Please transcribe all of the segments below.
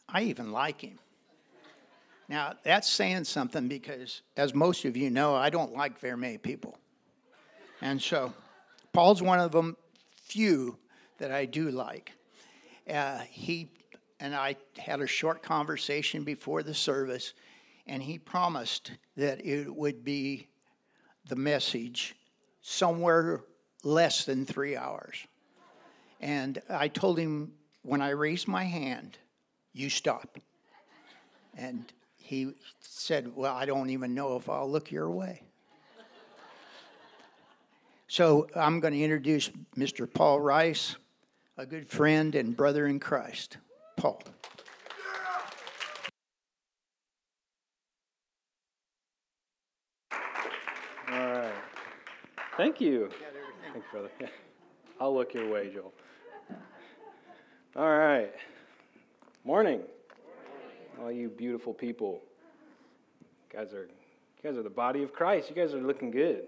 I even like him. Now, that's saying something because, as most of you know, I don't like very many people. And so, Paul's one of them few that I do like. He and I had a short conversation before the service, and he promised that it would be the message somewhere less than 3 hours. And I told him, when I raised my hand, you stop. And he said, well, I don't even know if I'll look your way. So I'm going to introduce Mr. Paul Rice, a good friend and brother in Christ. Paul. All right. Thank you. Thanks, brother. Yeah. I'll look your way, Joel. All right. Morning. All you beautiful people. You guys are the body of Christ. You guys are looking good.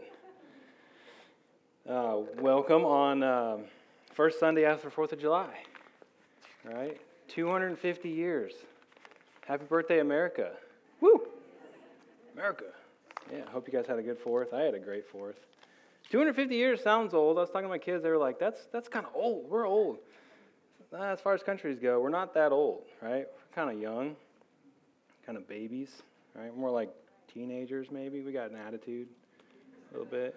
Welcome on first Sunday after 4th of July. All right. 250 years. Happy birthday, America. Woo! America. Yeah, I hope you guys had a good 4th. I had a great 4th. 250 years sounds old. I was talking to my kids. They were like, that's kind of old. We're old. As far as countries go, we're not that old, right? We're kind of young, kind of babies, right? More like teenagers, maybe. We got an attitude a little bit.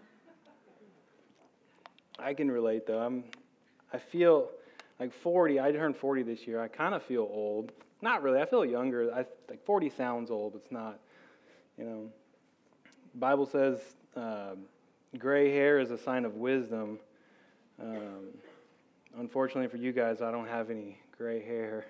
I can relate, though. I feel like 40. I turned 40 this year. I kind of feel old. Not really. I feel younger. Like 40 sounds old, but it's not. You know, the Bible says gray hair is a sign of wisdom. Unfortunately for you guys, I don't have any gray hair.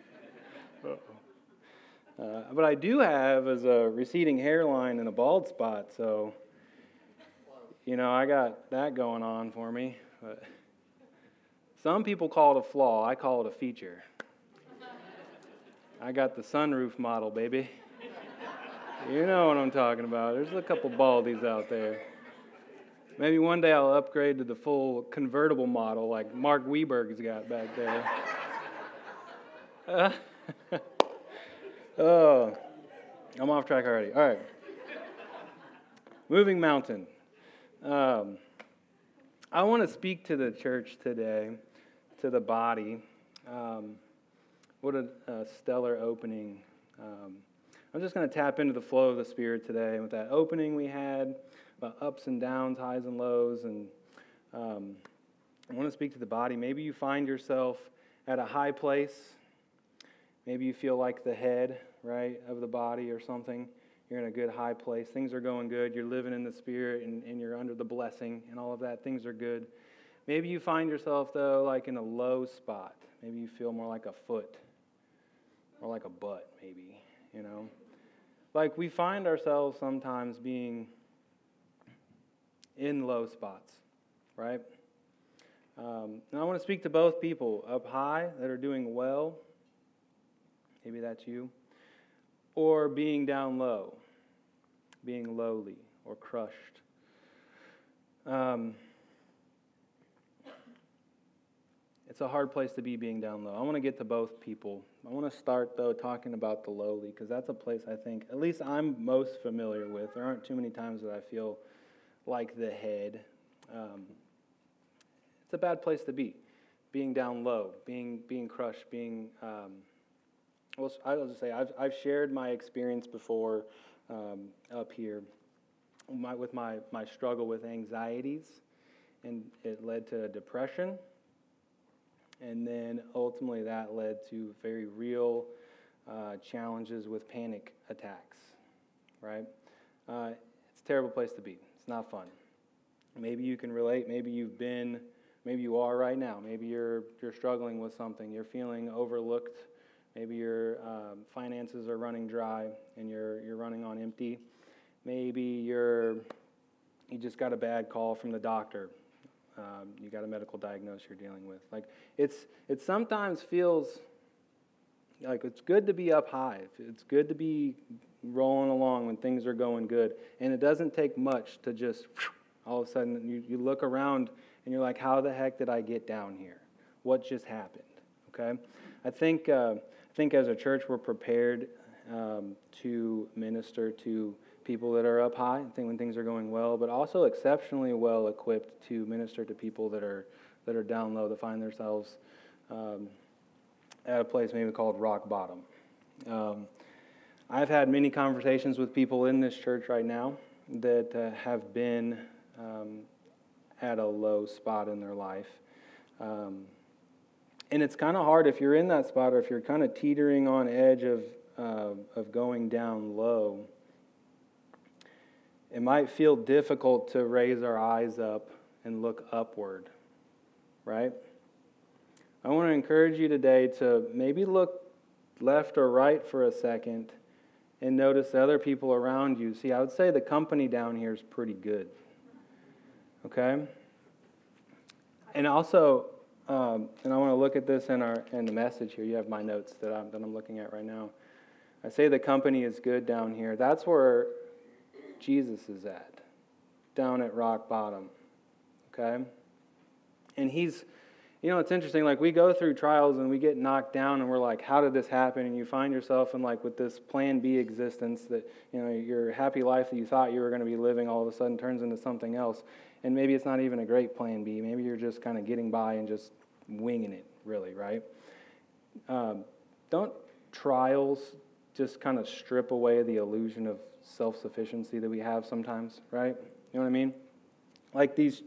But I do have is a receding hairline and a bald spot, so, you know, I got that going on for me. But some people call it a flaw. I call it a feature. I got the sunroof model, baby. You know what I'm talking about. There's a couple baldies out there. Maybe one day I'll upgrade to the full convertible model like Mark Weberg's got back there. Oh, I'm off track already. All right. Moving mountain. I want to speak to the church today, to the body. What a stellar opening. I'm just going to tap into the flow of the Spirit today. And with that opening we had, about ups and downs, highs and lows, and I want to speak to the body. Maybe you find yourself at a high place. Maybe you feel like the head, right, of the body or something. You're in a good high place. Things are going good. You're living in the Spirit, and you're under the blessing and all of that. Things are good. Maybe you find yourself, though, like in a low spot. Maybe you feel more like a foot or like a butt, maybe, you know. Like we find ourselves sometimes being in low spots, right? And I want to speak to both people up high that are doing well. Maybe that's you. Or being down low, being lowly or crushed. It's a hard place to be being down low. I want to get to both people. I want to start, though, talking about the lowly, because that's a place I think, at least I'm most familiar with. There aren't too many times that I feel like the head. It's a bad place to be, being down low, being crushed, being... Well, I'll just say I've shared my experience before up here with my struggle with anxieties, and it led to depression. And then ultimately that led to very real challenges with panic attacks, right? It's a terrible place to be. It's not fun. Maybe you can relate. Maybe you are right now. Maybe you're struggling with something. You're feeling overlooked. Maybe your finances are running dry and you're running on empty. Maybe you just got a bad call from the doctor. You got a medical diagnosis you're dealing with. Like it sometimes feels like it's good to be up high. It's good to be rolling along when things are going good. And it doesn't take much to just all of a sudden you look around and you're like, how the heck did I get down here? What just happened? Okay? I think I think as a church we're prepared to minister to people that are up high, I think when things are going well, but also exceptionally well equipped to minister to people that are down low, that find themselves at a place maybe called rock bottom. I've had many conversations with people in this church right now that have been at a low spot in their life. And it's kind of hard if you're in that spot, or if you're kind of teetering on edge of going down low. It might feel difficult to raise our eyes up and look upward, right? I want to encourage you today to maybe look left or right for a second and notice the other people around you. See, I would say the company down here is pretty good, okay? And also, and I want to look at this in the message here. You have my notes that I'm looking at right now. I say the company is good down here. That's where Jesus is at, down at rock bottom, okay? And he's, it's interesting, like we go through trials and we get knocked down and we're like, how did this happen? And you find yourself in like with this plan B existence that, your happy life that you thought you were going to be living all of a sudden turns into something else. And maybe it's not even a great plan B. Maybe you're just kind of getting by and just winging it, really, right? Don't trials just kind of strip away the illusion of self-sufficiency that we have sometimes, right? You know what I mean? Like these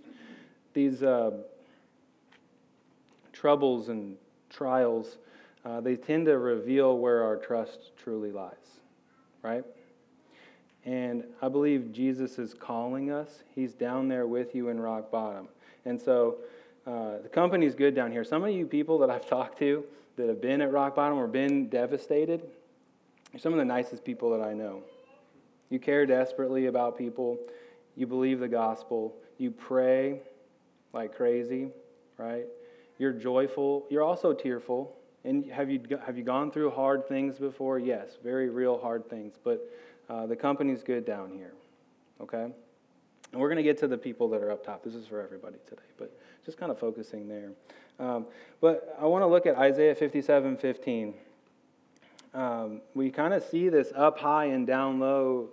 troubles and trials, they tend to reveal where our trust truly lies, right? And I believe Jesus is calling us. He's down there with you in rock bottom. And so the company's good down here. Some of you people that I've talked to that have been at rock bottom or been devastated are some of the nicest people that I know. You care desperately about people. You believe the gospel. You pray like crazy, right? You're joyful. You're also tearful. And have you gone through hard things before? Yes, very real hard things. But the company's good down here, okay? And we're going to get to the people that are up top. This is for everybody today, but just kind of focusing there. But I want to look at Isaiah 57:15. We kind of see this up high and down low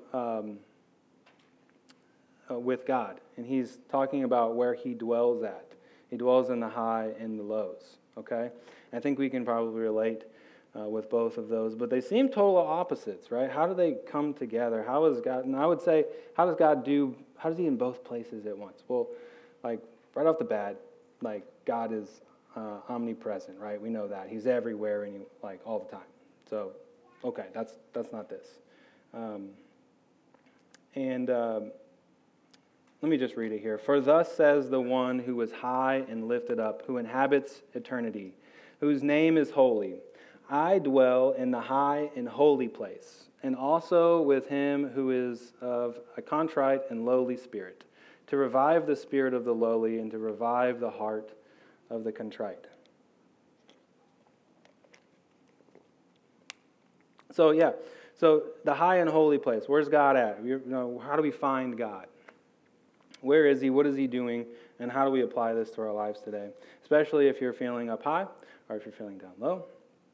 with God. And he's talking about where he dwells at. He dwells in the high and the lows, okay? I think we can probably relate with both of those, but they seem total opposites, right? How do they come together? How is God, and I would say, how does he in both places at once? Well, like right off the bat, like God is omnipresent, right? We know that. He's everywhere and like all the time. So, okay, that's not this. Let me just read it here. For thus says the one who is high and lifted up, who inhabits eternity, whose name is holy. I dwell in the high and holy place, and also with him who is of a contrite and lowly spirit, to revive the spirit of the lowly and to revive the heart of the contrite. So the high and holy place, where's God at? How do we find God? Where is he? What is he doing? And how do we apply this to our lives today? Especially if you're feeling up high or if you're feeling down low.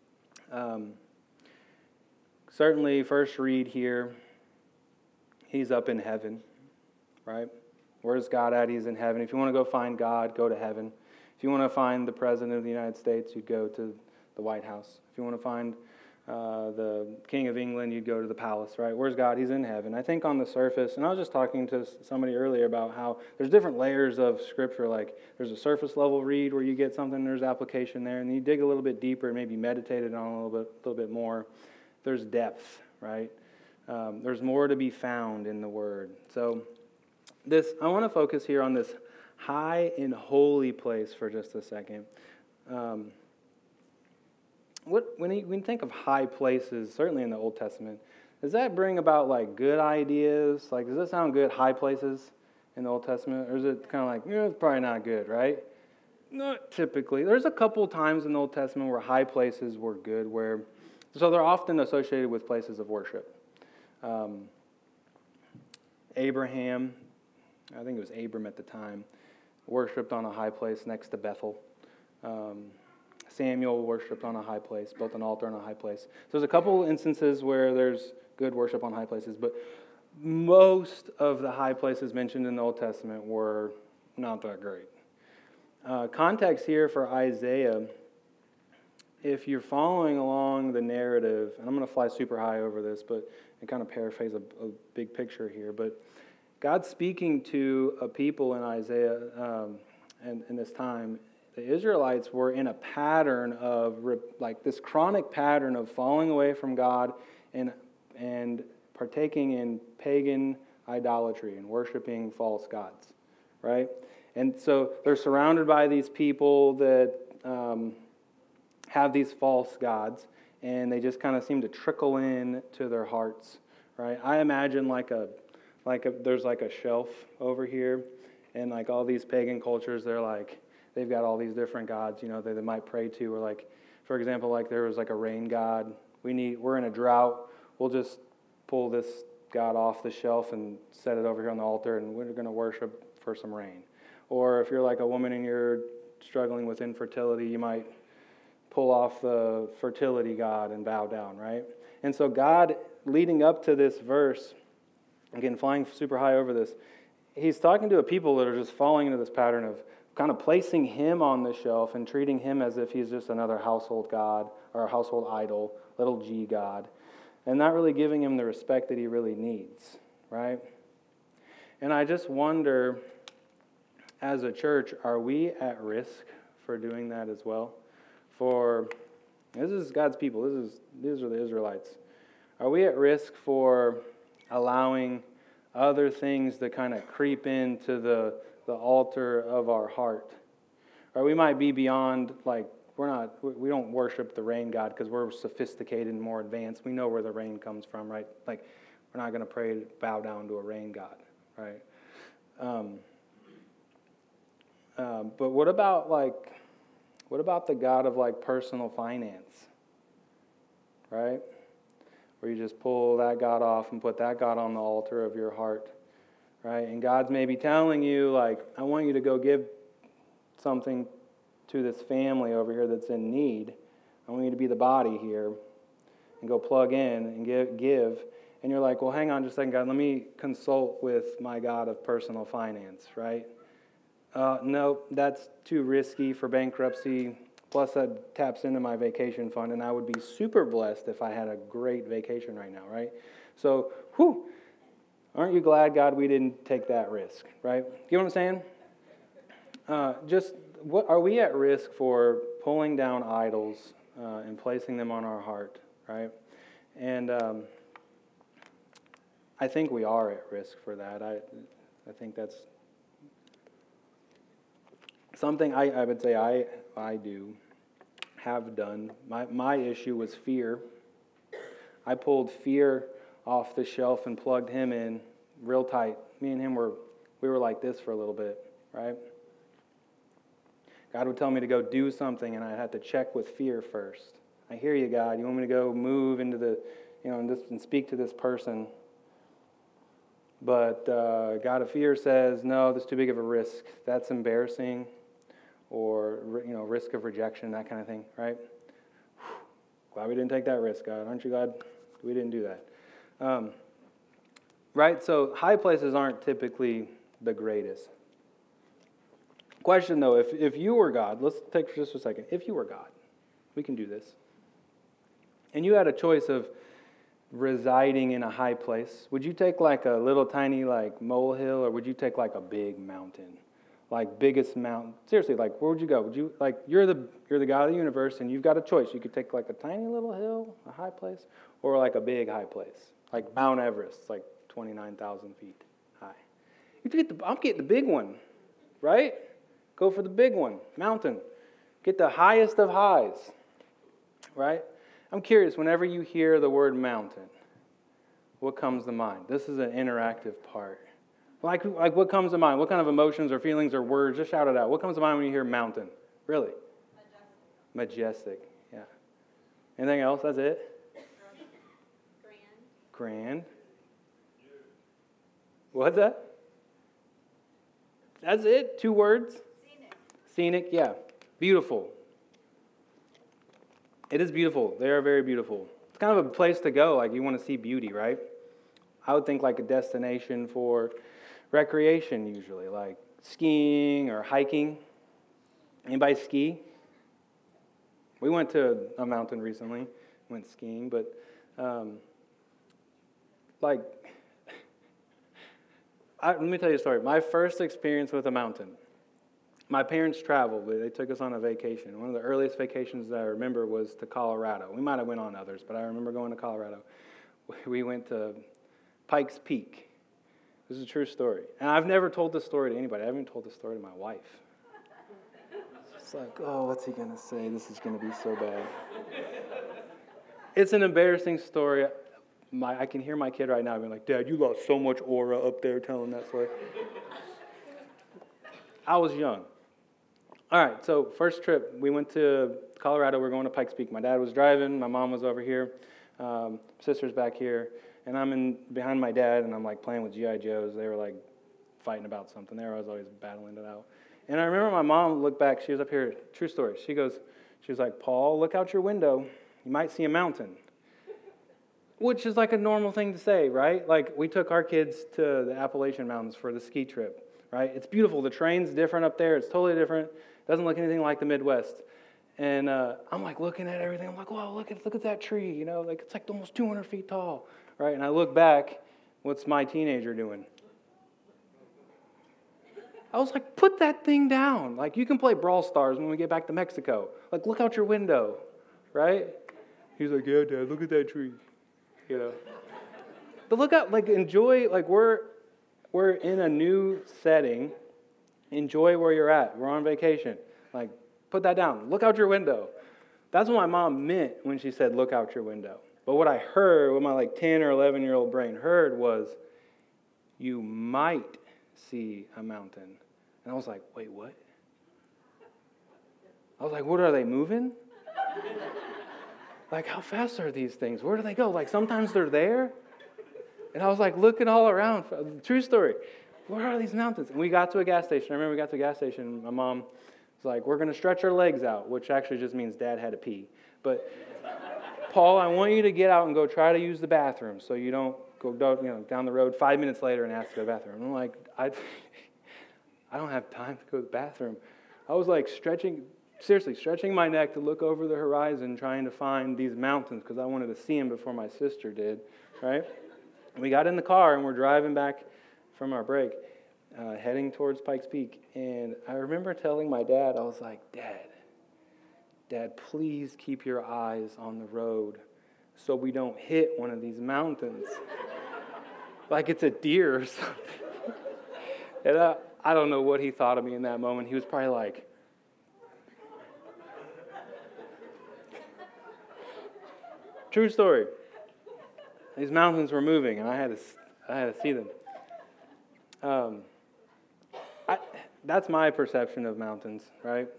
Certainly, first read here, he's up in heaven, right? Where's God at? He's in heaven. If you want to go find God, go to heaven. If you want to find the President of the United States, you'd go to the White House. If you want to find the King of England, you'd go to the palace, right? Where's God? He's in heaven. I think on the surface, and I was just talking to somebody earlier about how there's different layers of Scripture, like there's a surface level read where you get something, there's application there, and you dig a little bit deeper and maybe meditate it on a little bit more. There's depth, right? There's more to be found in the Word. So I want to focus here on this high and holy place for just a second. When you think of high places, certainly in the Old Testament, does that bring about like good ideas? Like, does that sound good, high places in the Old Testament? Or is it kind of like, it's probably not good, right? Not typically. There's a couple times in the Old Testament where high places were good, so they're often associated with places of worship. Abraham, I think it was Abram at the time, worshipped on a high place next to Bethel. Samuel worshipped on a high place, built an altar on a high place. So there's a couple instances where there's good worship on high places, but most of the high places mentioned in the Old Testament were not that great. Context here for Isaiah, if you're following along the narrative, and I'm going to fly super high over this, but and kind of paraphrase a big picture here, but God's speaking to a people in Isaiah and in this time. The Israelites were in a pattern of, like this chronic pattern of falling away from God and partaking in pagan idolatry and worshiping false gods, right? And so they're surrounded by these people that have these false gods, and they just kind of seem to trickle in to their hearts, right? I imagine there's like a shelf over here, and like all these pagan cultures, they've got all these different gods, you know, they might pray to, or like, for example, like there was like a rain god. We're in a drought. We'll just pull this god off the shelf and set it over here on the altar, and we're going to worship for some rain. Or if you're like a woman and you're struggling with infertility, you might pull off the fertility god and bow down, right? And so God, leading up to this verse, again, flying super high over this, he's talking to a people that are just falling into this pattern of kind of placing him on the shelf and treating him as if he's just another household god or a household idol, little g god, and not really giving him the respect that he really needs, right? And I just wonder, as a church, are we at risk for doing that as well? This is God's people. These are the Israelites. Are we at risk for allowing other things to kind of creep into the altar of our heart? Or we might be beyond, like, we don't worship the rain god because we're sophisticated and more advanced. We know where the rain comes from, right? Like, we're not going to pray, bow down to a rain god, right? But what about the God of like personal finance, right? Where you just pull that God off and put that God on the altar of your heart, right? And God's maybe telling you, like, I want you to go give something to this family over here that's in need. I want you to be the body here and go plug in and give. And you're like, well, hang on just a second, God. Let me consult with my God of personal finance, right? No, that's too risky for bankruptcy. Plus, that taps into my vacation fund, and I would be super blessed if I had a great vacation right now, right? So, aren't you glad, God, we didn't take that risk, right? You know what I'm saying? What are we at risk for pulling down idols and placing them on our heart, right? And I think we are at risk for that. I think that's something I would say I have done. My issue was fear. I pulled fear off the shelf and plugged him in real tight. Me and him we were like this for a little bit, right? God would tell me to go do something, and I had to check with fear first. I hear you, God. You want me to go move into the, and speak to this person. But God of fear says, no, that's too big of a risk. That's embarrassing. Or, risk of rejection, that kind of thing, right? Glad we didn't take that risk, God. Aren't you glad we didn't do that? Right? So high places aren't typically the greatest. Question, though, if you were God, let's take just a second. If you were God, we can do this. And you had a choice of residing in a high place, would you take like a little tiny like molehill, or would you take like a big mountain? Like biggest mountain. Seriously, like where would you go? Would you you're the God of the universe, and you've got a choice. You could take like a tiny little hill, a high place, or like a big high place, like Mount Everest, like 29,000 feet high. I'm getting the big one, right? Go for the big one, mountain. Get the highest of highs, right? I'm curious. Whenever you hear the word mountain, what comes to mind? This is an interactive part. Like what comes to mind? What kind of emotions or feelings or words? Just shout it out. What comes to mind when you hear mountain? Really? Majestic. Yeah. Anything else? That's it? Grand. What's that? That's it? 2 words? Scenic, yeah. Beautiful. It is beautiful. They are very beautiful. It's kind of a place to go, like you want to see beauty, right? I would think like a destination for recreation usually, like skiing or hiking. Anybody ski? We went to a mountain recently, went skiing, but like, let me tell you a story. My first experience with a mountain, my parents traveled. They took us on a vacation. One of the earliest vacations that I remember was to Colorado. We might have went on others, but I remember going to Colorado. We went to Pikes Peak. This is a true story. And I've never told this story to anybody. I haven't told this story to my wife. It's like, oh, what's he going to say? This is going to be so bad. It's an embarrassing story. I can hear my kid right now being like, Dad, you lost so much aura up there telling that story. I was young. All right, so first trip, we went to Colorado. We're going to Pikes Peak. My dad was driving. My mom was over here. Sister's back here. And I'm behind my dad, and I'm like playing with G.I. Joes. They were like fighting about something there. I was always battling it out. And I remember my mom looked back. She was up here. True story. She was like, Paul, look out your window. You might see a mountain. Which is like a normal thing to say, right? Like we took our kids to the Appalachian Mountains for the ski trip, right? It's beautiful. The terrain's different up there. It's totally different. It doesn't look anything like the Midwest. And I'm like looking at everything. I'm like, wow, look at that tree. You know, like it's like almost 200 feet tall, right? And I look back. What's my teenager doing? I was like, put that thing down. Like you can play Brawl Stars when we get back to Mexico. Like look out your window, right? He's like, yeah, Dad, look at that tree. You know, but look out, like enjoy, like we're in a new setting. Enjoy where you're at. We're on vacation. Like put that down. Look out your window. That's what my mom meant when she said, look out your window. But what I heard, what my like 10 or 11-year-old brain heard was, you might see a mountain. And I was like, wait, what? I was like, what, are they moving? Like, how fast are these things? Where do they go? Like, sometimes they're there. And I was like, looking all around. True story. Where are these mountains? And we got to a gas station. I remember we got to a gas station. My mom was like, we're going to stretch our legs out, which actually just means Dad had to pee. But, Paul, I want you to get out and go try to use the bathroom so you don't go down the road 5 minutes later and ask to go to the bathroom. I'm like, I don't have time to go to the bathroom. I was like stretching my neck to look over the horizon, trying to find these mountains because I wanted to see them before my sister did, right? And we got in the car and we're driving back from our break, heading towards Pikes Peak. And I remember telling my dad, I was like, Dad, please keep your eyes on the road so we don't hit one of these mountains. Like it's a deer or something. And I don't know what he thought of me in that moment. He was probably like, true story. These mountains were moving, and I had to see them. That's my perception of mountains, right?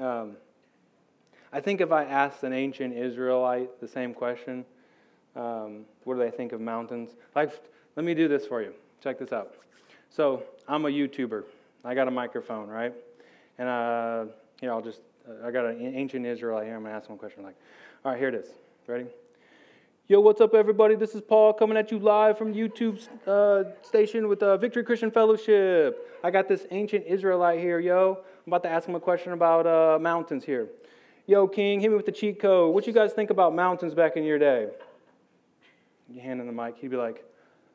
I think if I asked an ancient Israelite the same question, what do they think of mountains? Like, let me do this for you. Check this out. So I'm a YouTuber. I got a microphone, right? And I got an ancient Israelite here. I'm gonna ask him a question. Like, all right, here it is. Ready? Yo, what's up, everybody? This is Paul coming at you live from YouTube station with Victory Christian Fellowship. I got this ancient Israelite here, yo. I'm about to ask him a question about mountains here. Yo, King, hit me with the cheat code. What you guys think about mountains back in your day? You hand him the mic. He'd be like,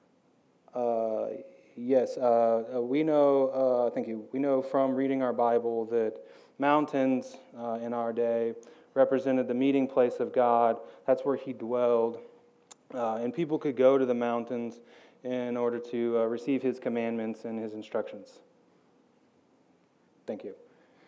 yes, we know, thank you. We know from reading our Bible that mountains in our day represented the meeting place of God. That's where he dwelled. And people could go to the mountains in order to receive his commandments and his instructions. Thank you.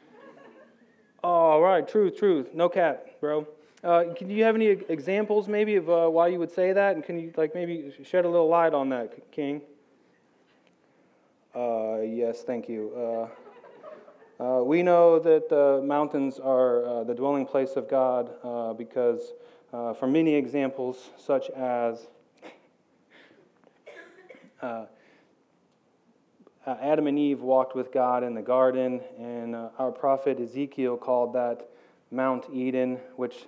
All right, truth. No cap, bro. Do you have any examples maybe of why you would say that? And can you maybe shed a little light on that, King? Yes, thank you. We know that the mountains are the dwelling place of God because from many examples such as Adam and Eve walked with God in the garden, and our prophet Ezekiel called that Mount Eden, which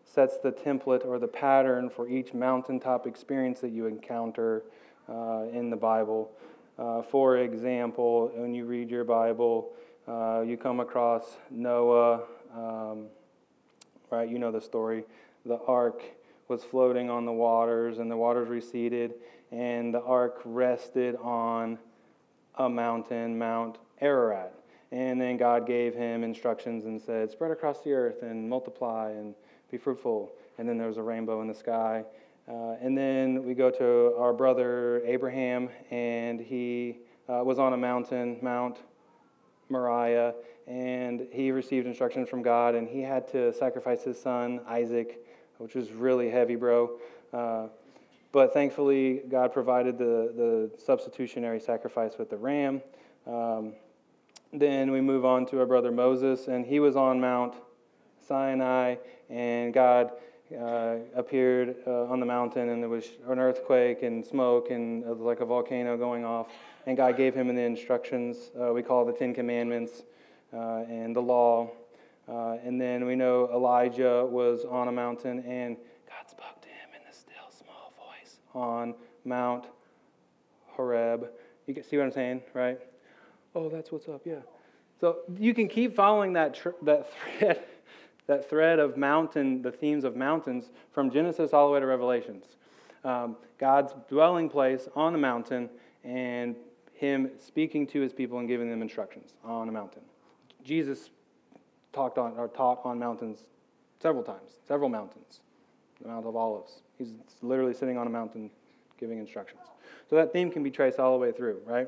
sets the template or the pattern for each mountaintop experience that you encounter in the Bible. For example, when you read your Bible, you come across Noah, right? You know the story. The ark was floating on the waters, and the waters receded, and the ark rested on a mountain, Mount Ararat. And then God gave him instructions and said, spread across the earth and multiply and be fruitful. And then there was a rainbow in the sky. And then we go to our brother Abraham, and he was on a mountain, Mount Moriah, and he received instructions from God, and he had to sacrifice his son, Isaac, which was really heavy, bro. But thankfully, God provided the substitutionary sacrifice with the ram. Then we move on to our brother Moses, and he was on Mount Sinai, and God appeared on the mountain, and there was an earthquake and smoke, and it was like a volcano going off. And God gave him the instructions we call the Ten Commandments and the law. And then we know Elijah was on a mountain, and God spoke to him in a still small voice on Mount Horeb. You can see what I'm saying, right? Oh, that's what's up, yeah. So you can keep following that thread of mountain, the themes of mountains, from Genesis all the way to Revelations. God's dwelling place on the mountain, and him speaking to his people and giving them instructions on a mountain. Jesus taught on mountains several times, several mountains. The Mount of Olives. He's literally sitting on a mountain giving instructions. So that theme can be traced all the way through, right?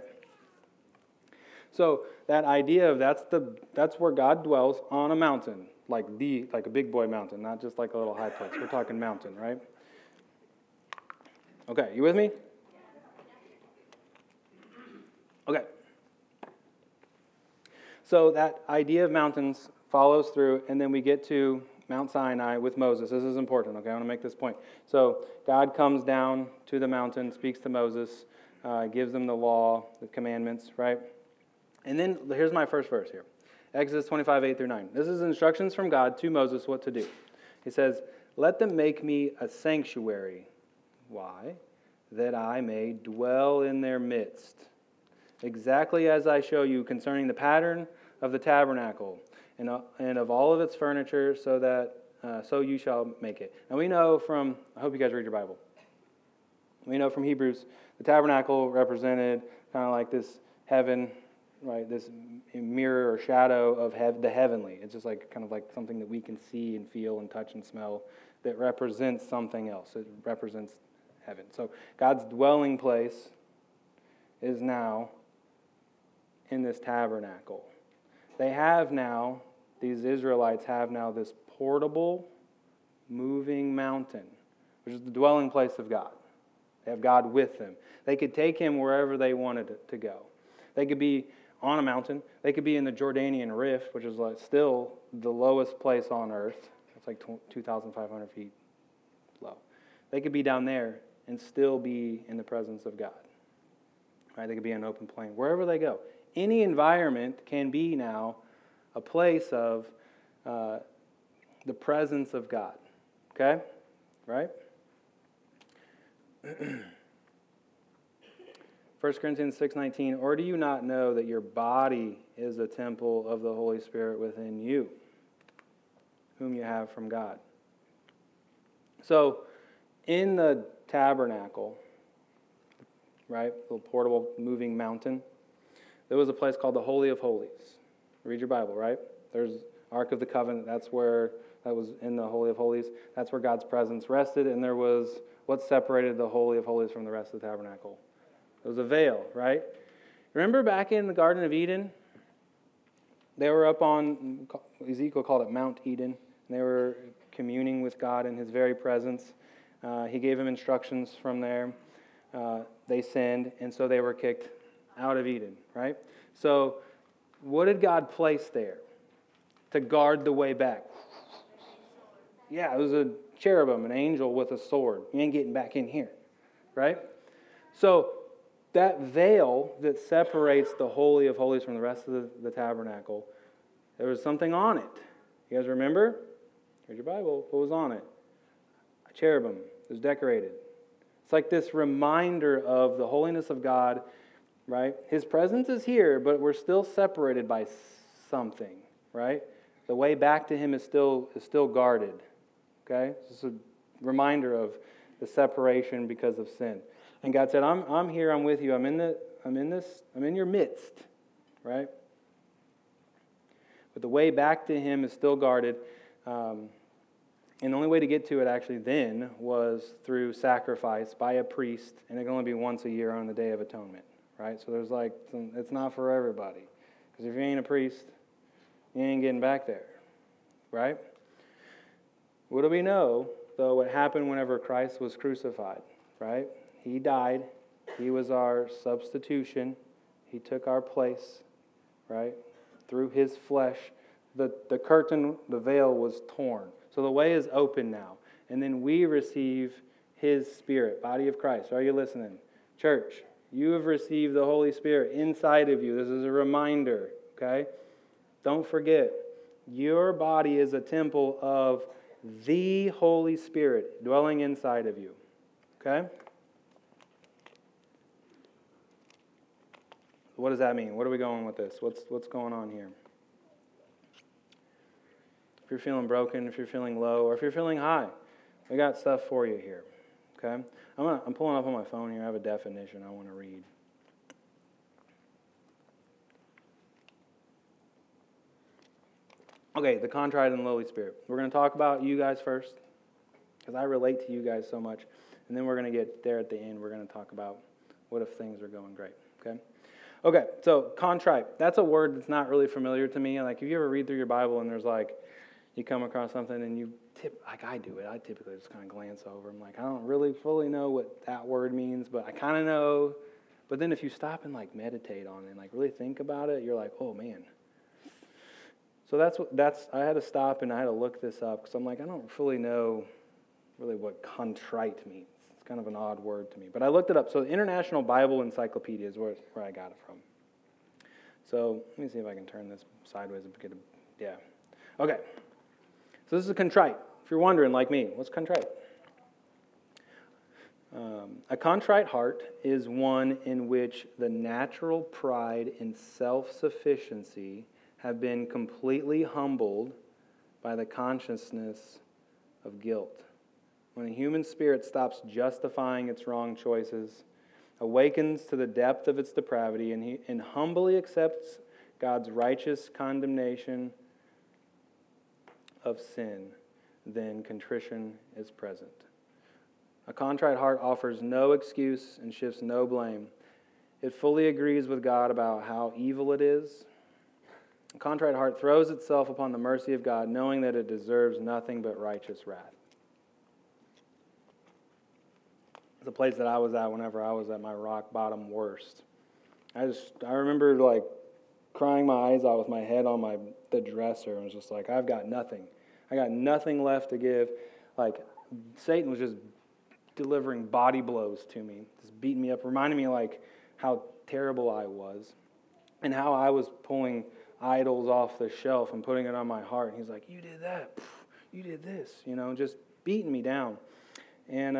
So that idea of that's where God dwells, on a mountain, like a big boy mountain, not just like a little high place. We're talking mountain, right? Okay, you with me? Okay. So that idea of mountains follows through, and then we get to Mount Sinai with Moses. This is important, okay? I want to make this point. So God comes down to the mountain, speaks to Moses, gives them the law, the commandments, right? And then here's my first verse here. Exodus 25, 8 through 9. This is instructions from God to Moses what to do. He says, let them make me a sanctuary. Why? That I may dwell in their midst. Exactly as I show you concerning the pattern of the tabernacle and of all of its furniture, so you shall make it. And we know from, I hope you guys read your Bible. We know from Hebrews, the tabernacle represented kind of like this heaven, right? This mirror or shadow of the heavenly. It's just like kind of like something that we can see and feel and touch and smell that represents something else. It represents heaven. So God's dwelling place is now in this tabernacle. These Israelites have now this portable, moving mountain, which is the dwelling place of God. They have God with them. They could take him wherever they wanted to go. They could be on a mountain. They could be in the Jordanian Rift, which is still the lowest place on earth. It's like 2,500 feet low. They could be down there and still be in the presence of God. Right? They could be in an open plain. Wherever they go. Any environment can be now a place of the presence of God. Okay? Right? 1 Corinthians 6:19, or do you not know that your body is a temple of the Holy Spirit within you, whom you have from God? So, in the tabernacle, right, the portable moving mountain, there was a place called the Holy of Holies. Read your Bible, right? There's Ark of the Covenant. That was in the Holy of Holies. That's where God's presence rested, and there was what separated the Holy of Holies from the rest of the tabernacle. It was a veil, right? Remember back in the Garden of Eden? They were up on, Ezekiel called it Mount Eden. And they were communing with God in his very presence. He gave them instructions from there. They sinned, and so they were kicked out of Eden, right? So what did God place there to guard the way back? Yeah, it was a cherubim, an angel with a sword. You ain't getting back in here, right? So that veil that separates the Holy of Holies from the rest of the tabernacle, there was something on it. You guys remember? Here's your Bible. What was on it? A cherubim. It was decorated. It's like this reminder of the holiness of God, right? His presence is here, but we're still separated by something, right? The way back to Him is still guarded. Okay? This is a reminder of the separation because of sin. And God said, I'm here, I'm with you, I'm in your midst, right? But the way back to Him is still guarded. And the only way to get to it actually then was through sacrifice by a priest, and it can only be once a year on the Day of Atonement, right? So there's it's not for everybody. Because if you ain't a priest, you ain't getting back there, right? What do we know, though, what happened whenever Christ was crucified, right? He died. He was our substitution. He took our place, right? Through His flesh, the curtain, the veil was torn. So the way is open now. And then we receive His Spirit, body of Christ. Are you listening? Church, you have received the Holy Spirit inside of you. This is a reminder, okay? Don't forget, your body is a temple of the Holy Spirit dwelling inside of you, okay? What does that mean? What are we going with this? What's going on here? If you're feeling broken, if you're feeling low, or if you're feeling high, we got stuff for you here. Okay? I'm pulling up on my phone here. I have a definition I want to read. Okay, the contrite and lowly spirit. We're going to talk about you guys first, because I relate to you guys so much. And then we're going to get there at the end. We're going to talk about what if things are going great. Okay? Okay, so contrite. That's a word that's not really familiar to me. Like, if you ever read through your Bible and there's you come across something and you I do it. I typically just kind of glance over. I'm like, I don't really fully know what that word means, but I kind of know. But then if you stop and meditate on it and really think about it, you're like, oh man. So I had to stop and I had to look this up because I'm like, I don't fully know really what contrite means. It's kind of an odd word to me. But I looked it up. So the International Bible Encyclopedia is where I got it from. So let me see if I can turn this sideways and get yeah. Okay. So this is a contrite. If you're wondering, like me, what's contrite? A contrite heart is one in which the natural pride and self-sufficiency have been completely humbled by the consciousness of guilt. When a human spirit stops justifying its wrong choices, awakens to the depth of its depravity, and humbly accepts God's righteous condemnation of sin, then contrition is present. A contrite heart offers no excuse and shifts no blame. It fully agrees with God about how evil it is. A contrite heart throws itself upon the mercy of God, knowing that it deserves nothing but righteous wrath. It's a place that I was at whenever I was at my rock bottom worst. I remember crying my eyes out with my head on the dresser and was just like, I've got nothing. I got nothing left to give. Satan was just delivering body blows to me, just beating me up, reminding me how terrible I was and how I was pulling idols off the shelf and putting it on my heart. And he's like, you did that. You did this. Just beating me down. And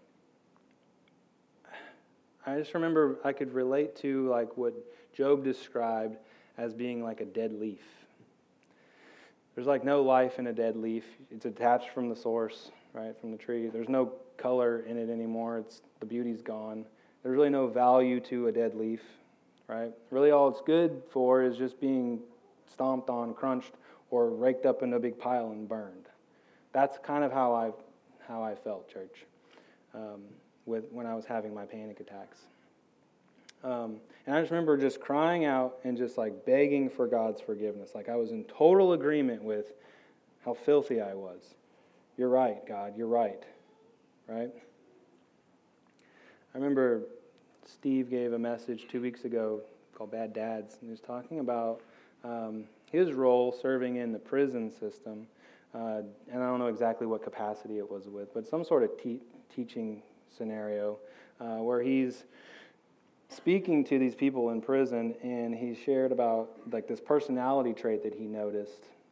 I just remember I could relate to what Job described as being like a dead leaf. There's no life in a dead leaf. It's detached from the source, right, from the tree. There's no color in it anymore. The beauty's gone. There's really no value to a dead leaf, right? Really all it's good for is just being stomped on, crunched, or raked up in a big pile and burned. That's kind of how I felt, church, when I was having my panic attacks. And I just remember just crying out and just begging for God's forgiveness. I was in total agreement with how filthy I was. You're right, God, you're right. Right? I remember Steve gave a message 2 weeks ago called Bad Dads. And he was talking about his role serving in the prison system. And I don't know exactly what capacity it was with, but some sort of teaching scenario where he's speaking to these people in prison, and he shared about this personality trait that he noticed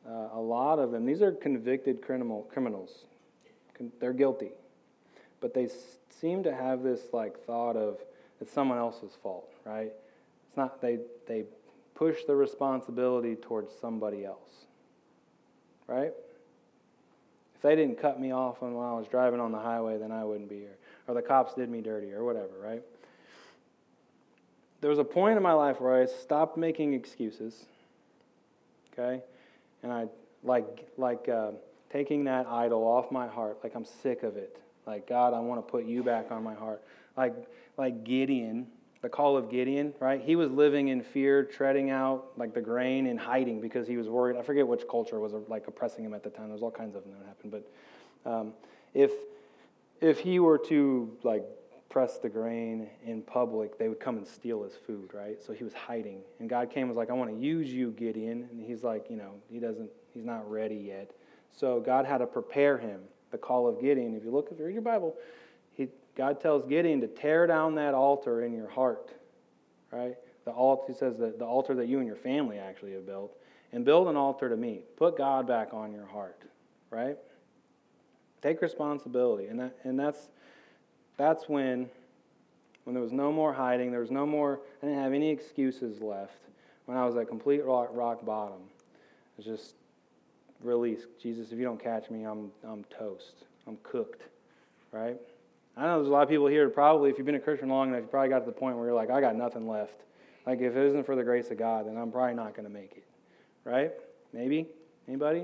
a lot of them, these are convicted criminals. They're guilty. But they seem to have this like thought of it's someone else's fault, right? It's not, they push the responsibility towards somebody else, right? If they didn't cut me off when I was driving on the highway, then I wouldn't be here. Or the cops did me dirty or whatever, right? There was a point in my life where I stopped making excuses, okay? And I, taking that idol off my heart, like I'm sick of it. Like, God, I want to put you back on my heart. Like Gideon, the call of Gideon, right? He was living in fear, treading out like the grain and hiding because he was worried. I forget which culture was like oppressing him at the time. There's all kinds of them that happened. But if he were to like press the grain in public, they would come and steal his food, right? So he was hiding. And God came and was like, I want to use you, Gideon. And he's like, he's not ready yet. So God had to prepare him. The call of Gideon. If you read your Bible, God tells Gideon to tear down that altar in your heart, right? He says that the altar that you and your family actually have built, and build an altar to me. Put God back on your heart, right? Take responsibility, and that's when there was no more hiding, there was no more. I didn't have any excuses left. When I was at complete rock bottom, it was just. Release. Jesus, if you don't catch me, I'm toast. I'm cooked. Right? I know there's a lot of people here, probably, if you've been a Christian long enough, you probably got to the point where you're like, I got nothing left. Like, if it isn't for the grace of God, then I'm probably not going to make it. Right? Maybe? Anybody?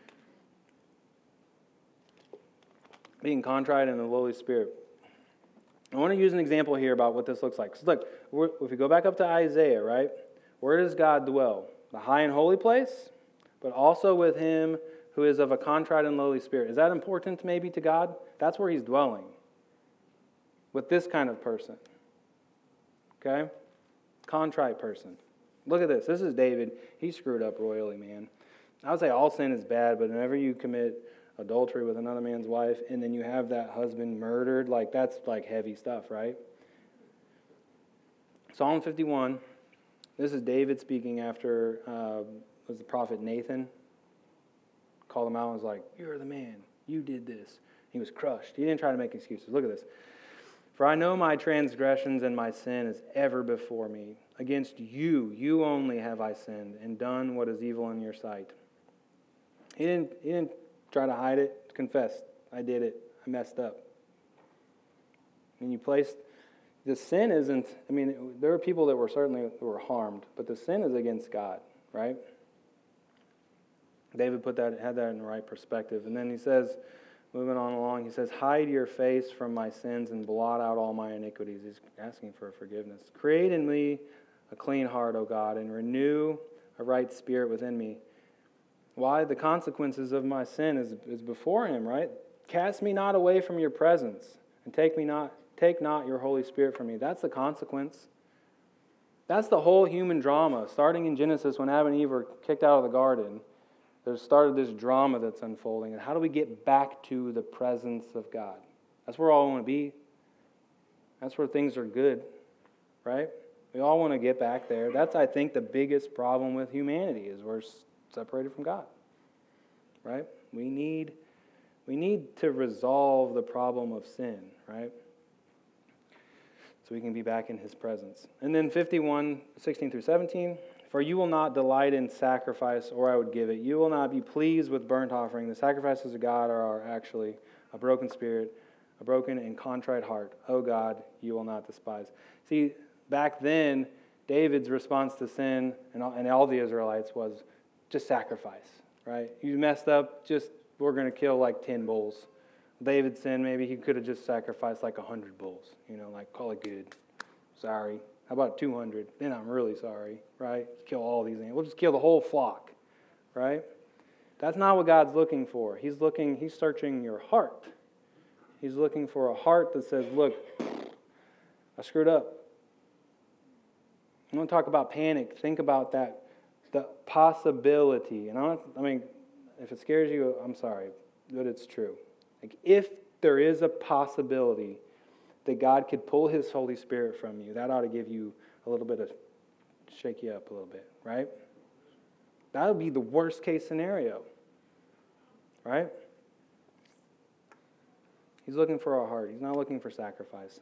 Being contrite in the lowly spirit. I want to use an example here about what this looks like. So look, if we go back up to Isaiah, right? Where does God dwell? The high and holy place? But also with him who is of a contrite and lowly spirit. Is that important maybe to God? That's where he's dwelling. With this kind of person. Okay? Contrite person. Look at this. This is David. He screwed up royally, man. I would say all sin is bad, but whenever you commit adultery with another man's wife and then you have that husband murdered, like that's like heavy stuff, right? Psalm 51. This is David speaking after... was the prophet Nathan. Called him out and was like, you're the man. You did this. He was crushed. He didn't try to make excuses. Look at this. For I know my transgressions and my sin is ever before me. Against you only have I sinned and done what is evil in your sight. He didn't try to hide it. Confessed. I did it. I messed up. And you placed... The sin isn't... I mean, there are people that were harmed, but the sin is against God, right? David had that in the right perspective. And then he says, moving on along, he says, hide your face from my sins and blot out all my iniquities. He's asking for forgiveness. Create in me a clean heart, O God, and renew a right spirit within me. Why? The consequences of my sin is before him, right? Cast me not away from your presence, and take not your Holy Spirit from me. That's the consequence. That's the whole human drama. Starting in Genesis when Adam and Eve were kicked out of the garden, there's started this drama that's unfolding. And how do we get back to the presence of God? That's where all want to be. That's where things are good, right? We all want to get back there. That's, I think, the biggest problem with humanity is we're separated from God, right? We need to resolve the problem of sin, right? So we can be back in his presence. And then 51, 16 through 17. For you will not delight in sacrifice, or I would give it. You will not be pleased with burnt offering. The sacrifices of God are actually a broken spirit, a broken and contrite heart. O God, you will not despise. See, back then, David's response to sin and all the Israelites was just sacrifice, right? You messed up, we're going to kill like 10 bulls. David sinned, maybe he could have just sacrificed like 100 bulls, like call it good. Sorry. How about 200? Then I'm really sorry, right? Kill all these animals. We'll just kill the whole flock, right? That's not what God's looking for. He's searching your heart. He's looking for a heart that says, look, I screwed up. I'm going to talk about panic. Think about that, the possibility. And if it scares you, I'm sorry, but it's true. Like, if there is a possibility that God could pull his Holy Spirit from you, that ought to give you a little bit of, shake you up a little bit, right? That would be the worst case scenario, right? He's looking for our heart. He's not looking for sacrifice.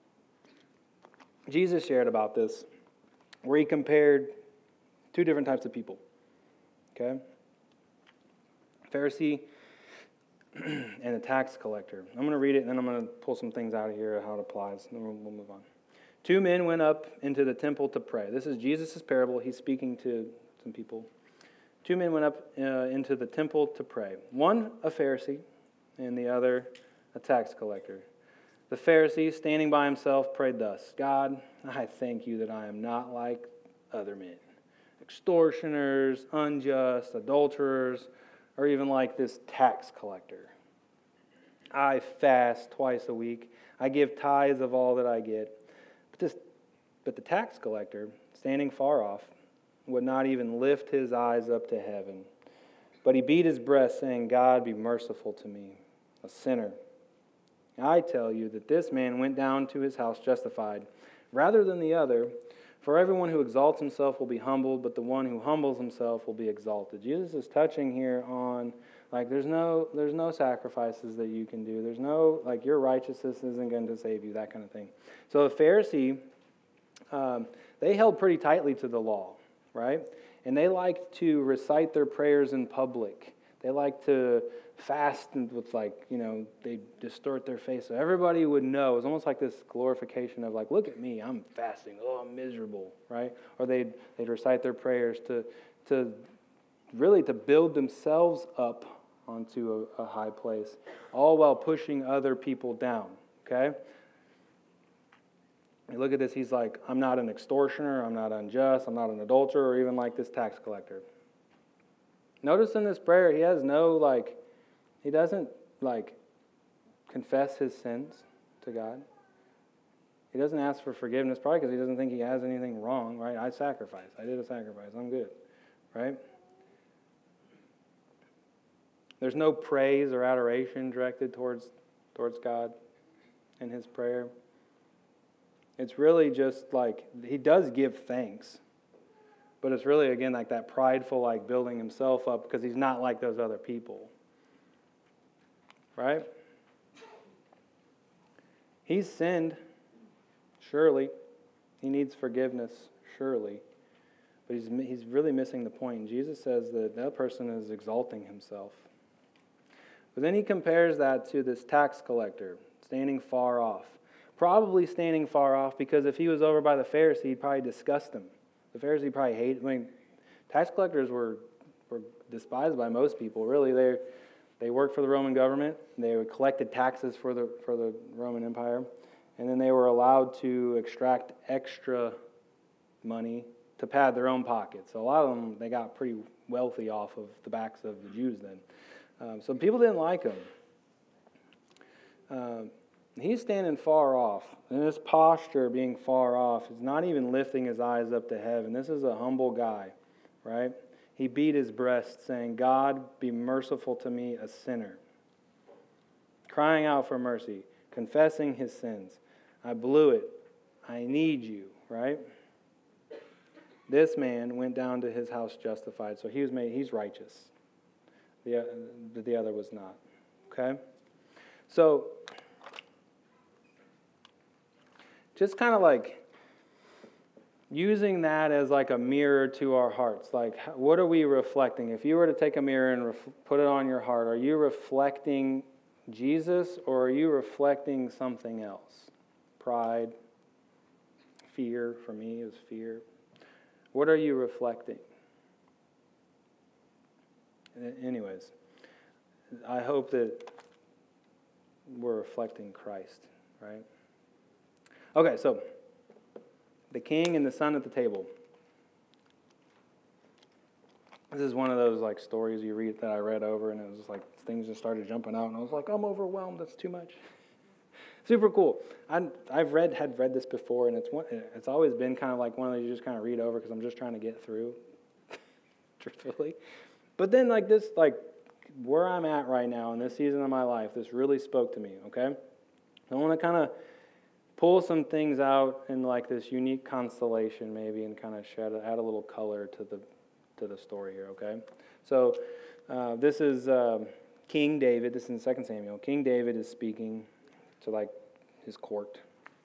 Jesus shared about this, where he compared two different types of people. Okay? Pharisee and a tax collector. I'm going to read it, and then I'm going to pull some things out of here, how it applies, and then we'll move on. Two men went up into the temple to pray. This is Jesus' parable. He's speaking to some people. Two men went up into the temple to pray. One, a Pharisee, and the other, a tax collector. The Pharisee, standing by himself, prayed thus, God, I thank you that I am not like other men, extortioners, unjust, adulterers, or even like this tax collector. I fast twice a week. I give tithes of all that I get. But the tax collector, standing far off, would not even lift his eyes up to heaven. But he beat his breast, saying, God, be merciful to me, a sinner. I tell you that this man went down to his house justified, rather than the other. For everyone who exalts himself will be humbled, but the one who humbles himself will be exalted. Jesus is touching here on, like, there's no sacrifices that you can do. There's no, like, your righteousness isn't going to save you, that kind of thing. So the Pharisee, they held pretty tightly to the law, right? And they liked to recite their prayers in public. They liked to fast with, like, they distort their face so everybody would know. It was almost like this glorification of, like, look at me, I'm fasting. Oh, I'm miserable, right? Or they'd recite their prayers to really to build themselves up onto a high place, all while pushing other people down, okay? You look at this, he's like, I'm not an extortioner, I'm not unjust, I'm not an adulterer, or even like this tax collector. Notice in this prayer, he has no, he doesn't, confess his sins to God. He doesn't ask for forgiveness, probably because he doesn't think he has anything wrong, right? I did a sacrifice, I'm good, right? There's no praise or adoration directed towards God in his prayer. It's really just he does give thanks, but it's really, again, like that prideful, building himself up because he's not like those other people. Right? He's sinned, surely. He needs forgiveness, surely. But he's really missing the point. And Jesus says that person is exalting himself. But then he compares that to this tax collector standing far off. Probably standing far off because if he was over by the Pharisee, he'd probably disgust him. The Pharisee probably hated. Tax collectors were despised by most people. Really, they worked for the Roman government. They collected taxes for the Roman Empire, and then they were allowed to extract extra money to pad their own pockets. So a lot of them, they got pretty wealthy off of the backs of the Jews then. So people didn't like him. He's standing far off. And this posture being far off is not even lifting his eyes up to heaven. This is a humble guy, right? He beat his breast saying, God, be merciful to me, a sinner. Crying out for mercy, confessing his sins. I blew it. I need you, right? This man went down to his house justified. So he's righteous. The other was not. Okay? So just kind of using that as a mirror to our hearts. What are we reflecting? If you were to take a mirror and put it on your heart, are you reflecting Jesus or are you reflecting something else? Pride, fear. For me, it was fear. What are you reflecting? Anyways, I hope that we're reflecting Christ, right? Okay, so the king and the son at the table. This is one of those stories you read that I read over, and it was just things just started jumping out, and I was like, I'm overwhelmed. That's too much. Super cool. I've had read this before, and it's always been kind of one of those you just kind of read over because I'm just trying to get through, truthfully. But then this where I'm at right now in this season of my life, this really spoke to me. Okay, I want to kind of pull some things out in this unique constellation maybe and kind of add a little color to to the story here, okay? So this is King David. This is in 2 Samuel. King David is speaking to like his court.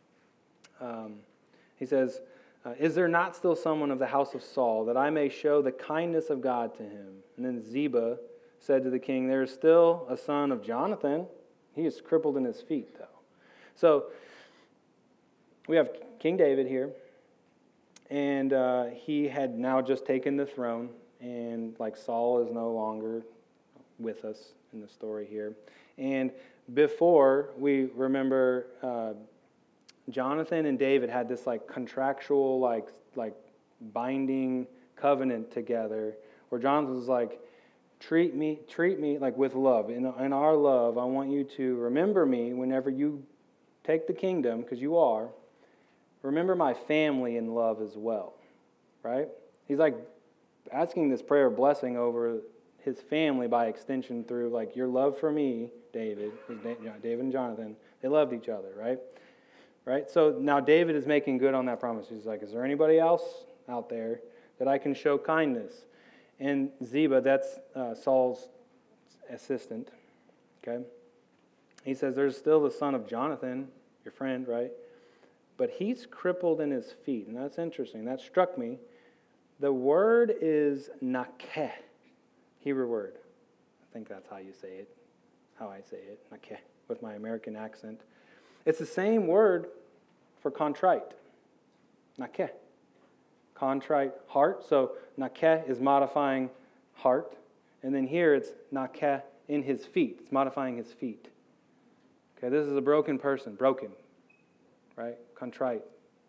He says, is there not still someone of the house of Saul, that I may show the kindness of God to him? And then Ziba said to the king, there is still a son of Jonathan. He is crippled in his feet, though. So we have King David here, and he had now just taken the throne, and like Saul is no longer with us in the story here. And before, we remember Jonathan and David had this like contractual like binding covenant together, where Jonathan was like, treat me like with love. In our love, I want you to remember me whenever you take the kingdom, because you are. Remember my family in love as well, right? He's like asking this prayer of blessing over his family by extension through like your love for me, David and Jonathan. They loved each other, right? Right? So now David is making good on that promise. He's like, is there anybody else out there that I can show kindness? And Ziba, that's Saul's assistant, okay? He says, there's still the son of Jonathan, your friend, right? But he's crippled in his feet. And that's interesting. That struck me. The word is nakeh, Hebrew word. I think that's how you say it, how I say it, nakeh, with my American accent. It's the same word for contrite, nakeh. Contrite heart. So nakeh is modifying heart. And then here it's nakeh in his feet. It's modifying his feet. Okay, this is a broken person. Broken. Right? Contrite.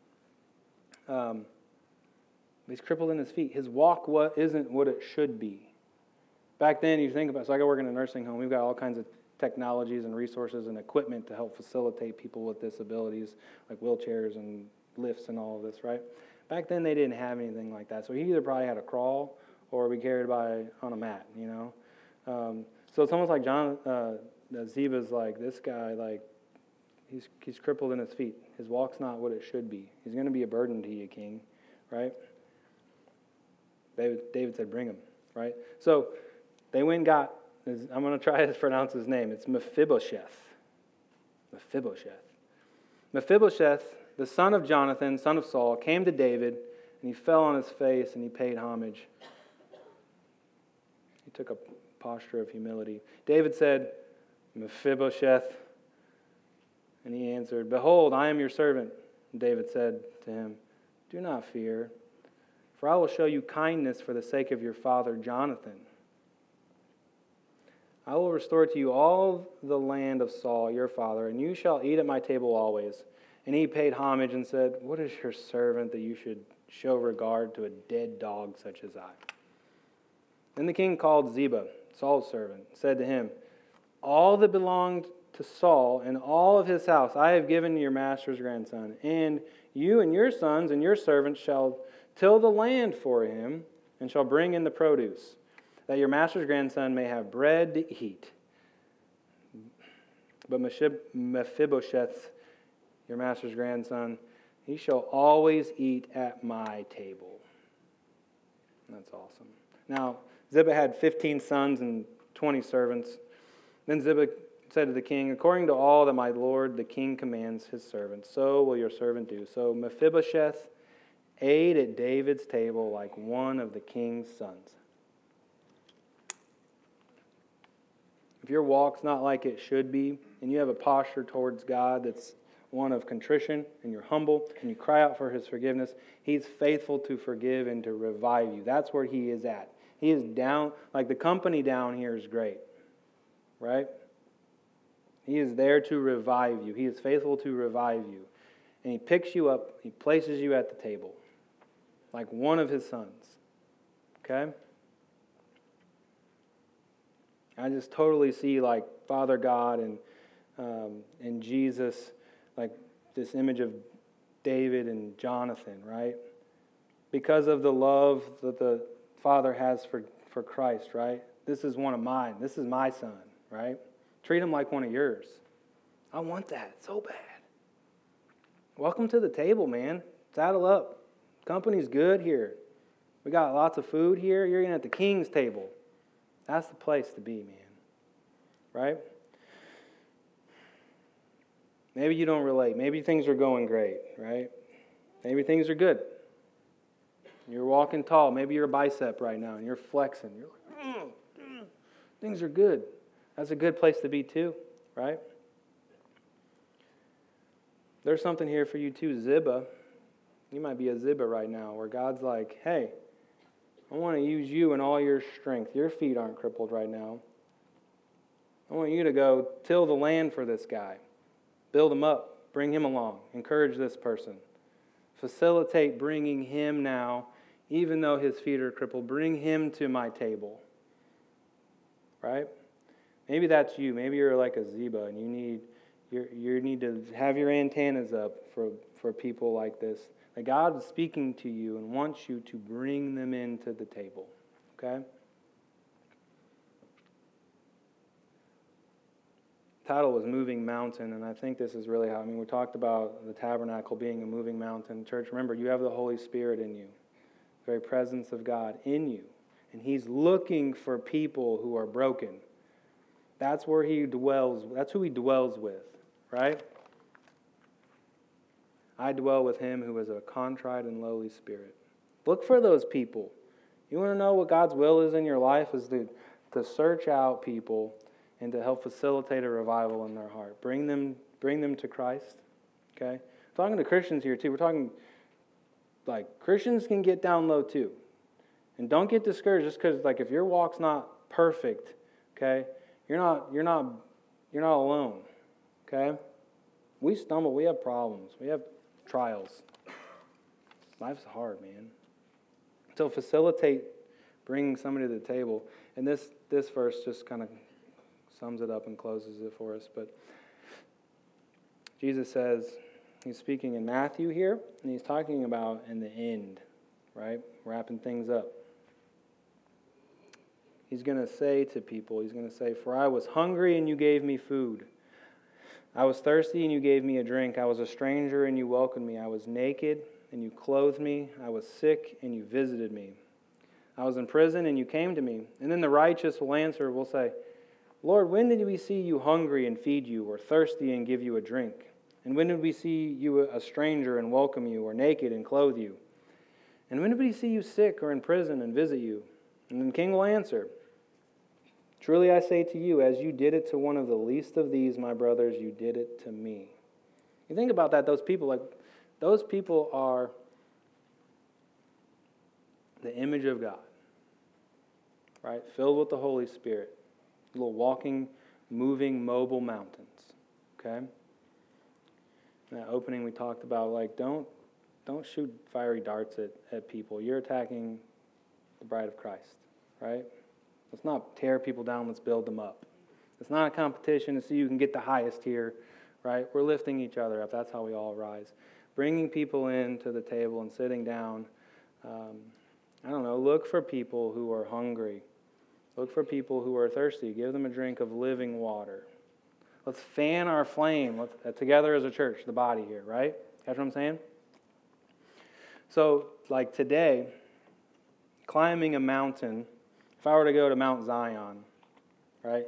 He's crippled in his feet. His walk isn't what it should be. Back then, you think about it, so I work in a nursing home. We've got all kinds of technologies and resources and equipment to help facilitate people with disabilities, like wheelchairs and lifts and all of this, right? Back then, they didn't have anything like that. So he either probably had to crawl or be carried on a mat, you know? So it's almost like Ziba's like, this guy, like, he's crippled in his feet. His walk's not what it should be. He's going to be a burden to you, king, right? David said, bring him, right? So they went and got, I'm going to try to pronounce his name. It's Mephibosheth. Mephibosheth, the son of Jonathan, son of Saul, came to David, and he fell on his face, and he paid homage. He took a posture of humility. David said, Mephibosheth, and he answered, behold, I am your servant. And David said to him, do not fear, for I will show you kindness for the sake of your father Jonathan. I will restore to you all the land of Saul, your father, and you shall eat at my table always. And he paid homage and said, what is your servant that you should show regard to a dead dog such as I? Then the king called Ziba, Saul's servant, said to him, all that belonged to Saul and all of his house I have given to your master's grandson, and you and your sons and your servants shall till the land for him, and shall bring in the produce, that your master's grandson may have bread to eat. But Mephibosheth, your master's grandson, he shall always eat at my table. That's awesome. Now, Ziba had 15 sons and 20 servants. Then Ziba said to the king, according to all that my lord the king commands his servants, so will your servant do. So Mephibosheth ate at David's table like one of the king's sons. If your walk's not like it should be, and you have a posture towards God that's one of contrition, and you're humble, and you cry out for his forgiveness, he's faithful to forgive and to revive you. That's where he is at. He is down, like the company down here is great, right? He is there to revive you. He is faithful to revive you. And he picks you up, he places you at the table, like one of his sons, okay? I just totally see like Father God and Jesus, like this image of David and Jonathan, right? Because of the love that the Father has for Christ, right? This is one of mine. This is my son, right? Treat him like one of yours. I want that so bad. Welcome to the table, man. Saddle up. Company's good here. We got lots of food here. You're eating at the king's table. That's the place to be, man. Right? Maybe you don't relate. Maybe things are going great, right? Maybe things are good. You're walking tall. Maybe you're a bicep right now and you're flexing. You're like, things are good. That's a good place to be too, right? There's something here for you too, Ziba. You might be a Ziba right now where God's like, hey, I want to use you in all your strength. Your feet aren't crippled right now. I want you to go till the land for this guy. Build him up. Bring him along. Encourage this person. Facilitate bringing him now, even though his feet are crippled. Bring him to my table. Right? Maybe that's you. Maybe you're like a Ziba and you need to have your antennas up for people like this. That God is speaking to you and wants you to bring them into the table. Okay? The title was Moving Mountain, and I think this is really how, we talked about the tabernacle being a moving mountain. Church, remember, you have the Holy Spirit in you, the very presence of God in you, and He's looking for people who are broken. That's where He dwells. That's who He dwells with, right? I dwell with him who is a contrite and lowly spirit. Look for those people. You want to know what God's will is in your life? Is to search out people and to help facilitate a revival in their heart. Bring them to Christ. Okay? I'm talking to Christians here too. We're talking like Christians can get down low too. And don't get discouraged just because if your walk's not perfect, okay, you're not alone. Okay? We stumble, we have problems, we have trials. Life's hard, man. So facilitate bringing somebody to the table. And this verse just kind of sums it up and closes it for us. But Jesus says, He's speaking in Matthew here, and He's talking about in the end, right? Wrapping things up. He's going to say to people, He's going to say, for I was hungry and you gave me food. I was thirsty and you gave me a drink. I was a stranger and you welcomed me. I was naked and you clothed me. I was sick and you visited me. I was in prison and you came to me. And then the righteous will answer, will say, Lord, when did we see you hungry and feed you, or thirsty and give you a drink? And when did we see you a stranger and welcome you, or naked and clothe you? And when did we see you sick or in prison and visit you? And the king will answer, truly I say to you, as you did it to one of the least of these, my brothers, you did it to me. You think about that, those people are the image of God, right? Filled with the Holy Spirit. Little walking, moving, mobile mountains, okay? In that opening we talked about, don't shoot fiery darts at people. You're attacking the bride of Christ, right? Let's not tear people down, let's build them up. It's not a competition to see who can get the highest here, right? We're lifting each other up. That's how we all rise. Bringing people in to the table and sitting down. Look for people who are hungry. Look for people who are thirsty. Give them a drink of living water. Let's fan our flame together as a church, the body here, right? Catch what I'm saying? So, today, climbing a mountain, if I were to go to Mount Zion, right?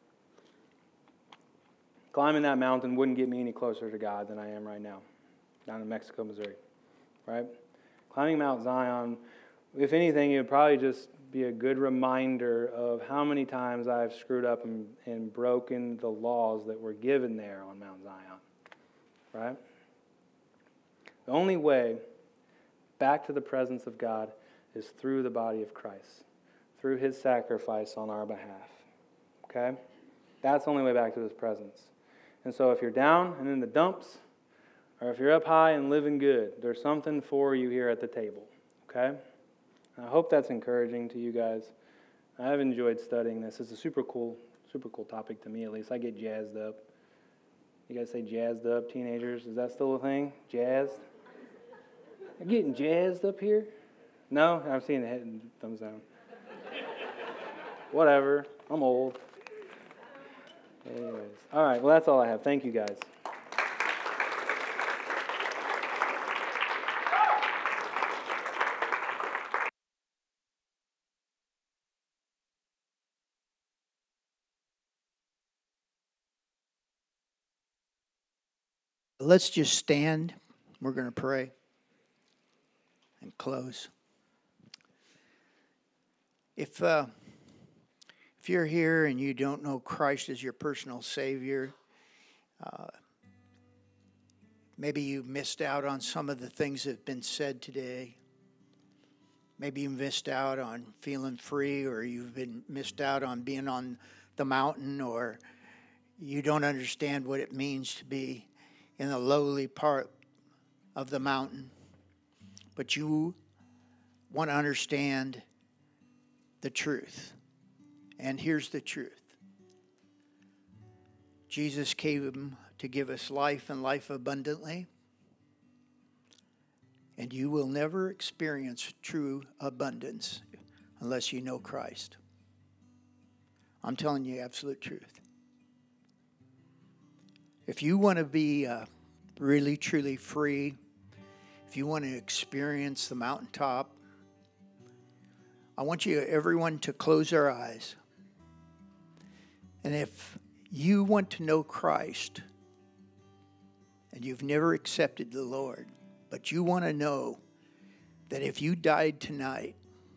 Climbing that mountain wouldn't get me any closer to God than I am right now, down in Mexico, Missouri, right? Climbing Mount Zion, if anything, it would probably just be a good reminder of how many times I've screwed up and broken the laws that were given there on Mount Zion, right? The only way back to the presence of God is through the body of Christ, through His sacrifice on our behalf, okay? That's the only way back to His presence. And so if you're down and in the dumps, or if you're up high and living good, there's something for you here at the table, okay? I hope that's encouraging to you guys. I've enjoyed studying this. It's a super cool topic to me, at least. I get jazzed up. You guys say jazzed up, teenagers? Is that still a thing? Jazzed? You're getting jazzed up here? No? I'm seeing the head and thumbs down. Whatever. I'm old. Anyways. All right. Well, that's all I have. Thank you, guys. Let's just stand. We're going to pray and close. If you're here and you don't know Christ as your personal Savior, maybe you missed out on some of the things that have been said today. Maybe you missed out on feeling free, or you've been missed out on being on the mountain, or you don't understand what it means to be in the lowly part of the mountain. But you want to understand the truth. And here's the truth. Jesus came to give us life and life abundantly. And you will never experience true abundance unless you know Christ. I'm telling you absolute truth. If you want to be really, truly free, if you want to experience the mountaintop, I want everyone to close their eyes. And if you want to know Christ and you've never accepted the Lord, but you want to know that if you died tonight,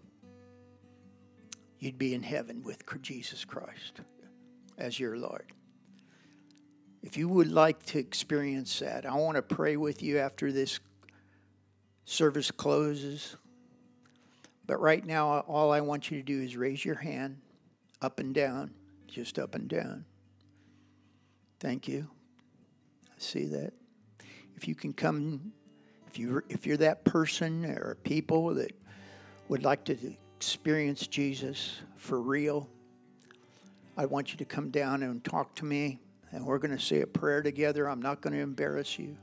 you'd be in heaven with Jesus Christ as your Lord. If you would like to experience that, I want to pray with you after this service closes. But right now, all I want you to do is raise your hand up and down, just up and down. Thank you. I see that. If you can come, if you're that person or people that would like to experience Jesus for real, I want you to come down and talk to me, and we're going to say a prayer together. I'm not going to embarrass you.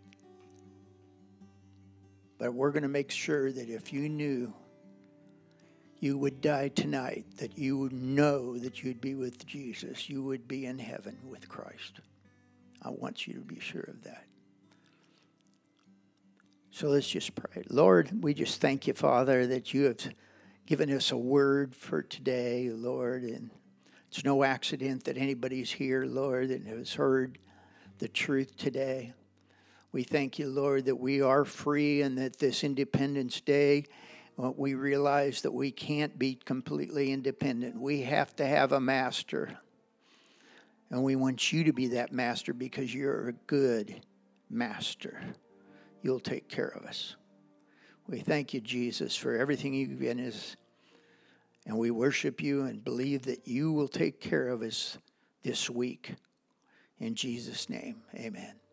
But we're going to make sure that if you knew you would die tonight, that you would know that you'd be with Jesus. You would be in heaven with Christ. I want you to be sure of that. So let's just pray. Lord, we just thank you, Father, that you have given us a word for today, Lord. And it's no accident that anybody's here, Lord, and has heard the truth today. We thank you, Lord, that we are free, and that this Independence Day, we realize that we can't be completely independent. We have to have a master. And we want you to be that master because you're a good master. You'll take care of us. We thank you, Jesus, for everything you've given us. And we worship you and believe that you will take care of us this week. In Jesus' name, amen.